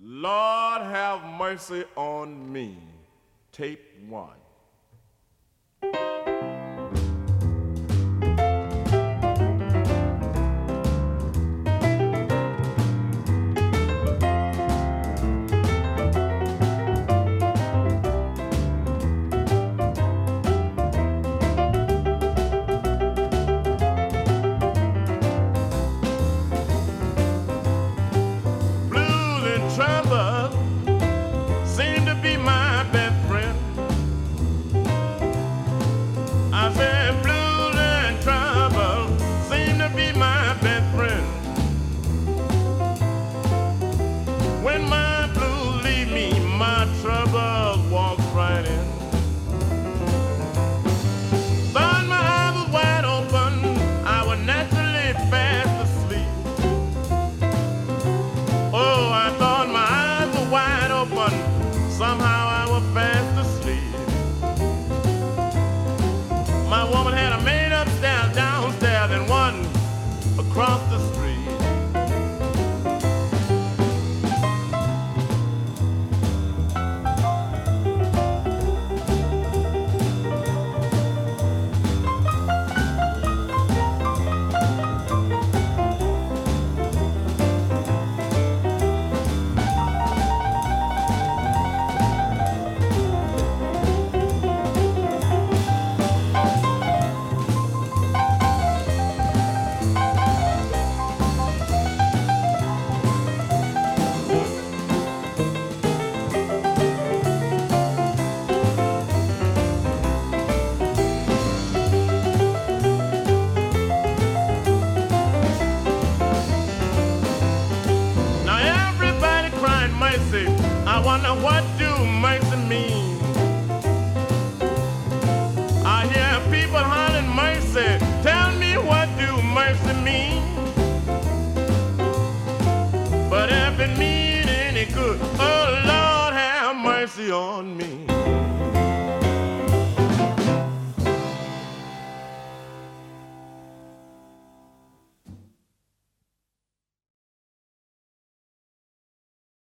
Lord have mercy on me. Tape 1. Trouble seem to be my best friend. I said blues and trouble seem to be my best friend. When my blues leave me, my trouble walks right in. Thought my eyes was wide open, I was naturally fast asleep. Oh, I thought my eyes were wide open, somehow I was fast asleep. My woman had a maid upstairs, downstairs, and one across the street. I wonder what do mercy mean. I hear people hollering mercy. Tell me what do mercy mean. But if it mean any good, oh Lord have mercy on me.